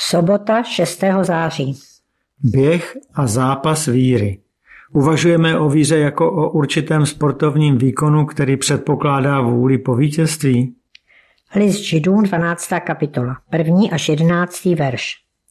Sobota 6. září. Běh a zápas víry. Uvažujeme o víře jako o určitém sportovním výkonu, který předpokládá vůli po vítězství. List Židům 12. kapitola, 1. až 11. verš.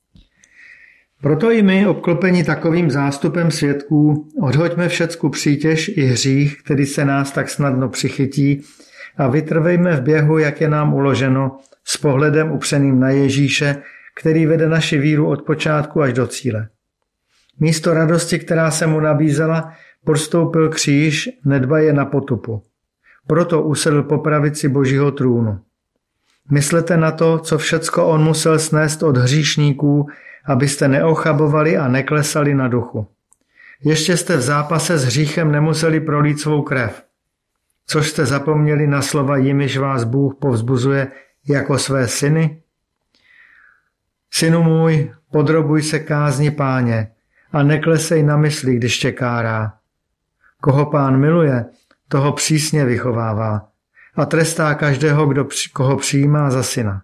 Proto i my, obklopeni takovým zástupem svědků, odhoďme všecku přítěž i hřích, který se nás tak snadno přichytí, a vytrvejme v běhu, jak je nám uloženo, s pohledem upřeným na Ježíše, který vede naši víru od počátku až do cíle. Místo radosti, která se mu nabízela, podstoupil kříž, nedbaje na potupu. Proto usedl po pravici Božího trůnu. Myslete na to, co všecko on musel snést od hříšníků, abyste neochabovali a neklesali na duchu. Ještě jste v zápase s hříchem nemuseli prolít svou krev. Což jste zapomněli na slova, jimiž vás Bůh povzbuzuje jako své syny? Synu můj, podrobuj se kázni Páně a neklesej na mysli, když tě kárá. Koho Pán miluje, toho přísně vychovává a trestá každého, koho přijímá za syna.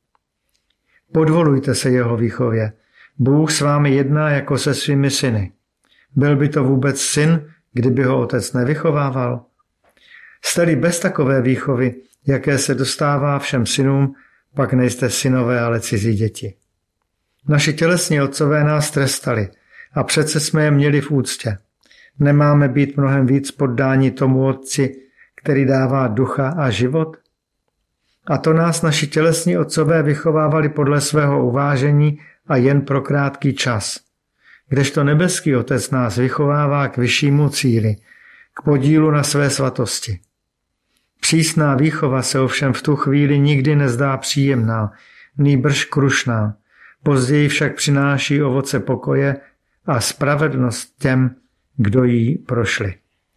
Podvolujte se jeho výchově. Bůh s vámi jedná jako se svými syny. Byl by to vůbec syn, kdyby ho otec nevychovával? Jste-li bez takové výchovy, jaké se dostává všem synům, pak nejste synové, ale cizí děti. Naši tělesní otcové nás trestali a přece jsme je měli v úctě. Nemáme být mnohem víc poddáni tomu otci, který dává ducha a život? A to nás naši tělesní otcové vychovávali podle svého uvážení a jen pro krátký čas. Kdežto nebeský otec nás vychovává k vyššímu cíli, k podílu na své svatosti. Přísná výchova se ovšem v tu chvíli nikdy nezdá příjemná, nýbrž krušná. Později však přináší ovoce pokoje a spravedlnost těm, kdo jí prošli.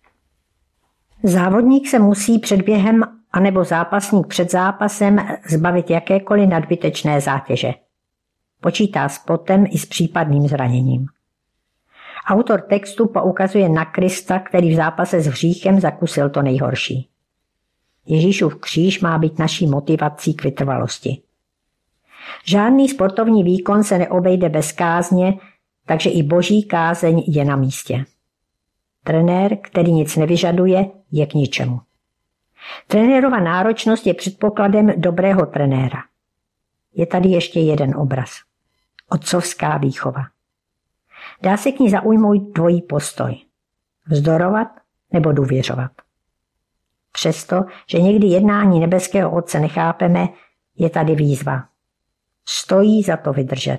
Závodník se musí před během anebo zápasník před zápasem zbavit jakékoliv nadbytečné zátěže. Počítá s potem i s případným zraněním. Autor textu poukazuje na Krista, který v zápase s hříchem zakusil to nejhorší. Ježíšův kříž má být naší motivací k vytrvalosti. Žádný sportovní výkon se neobejde bez kázně, takže i boží kázeň je na místě. Trenér, který nic nevyžaduje, je k ničemu. Trenérova náročnost je předpokladem dobrého trenéra. Je tady ještě jeden obraz. Otcovská výchova. Dá se k ní zaujmout dvojí postoj. Vzdorovat nebo důvěřovat. Přesto, že někdy jednání nebeského Otce nechápeme, je tady výzva. Stojí za to vydržet.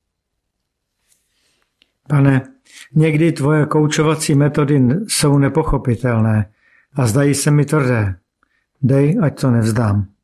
Pane, někdy tvoje koučovací metody jsou nepochopitelné a zdají se mi tvrdé. Dej, ať to nevzdám.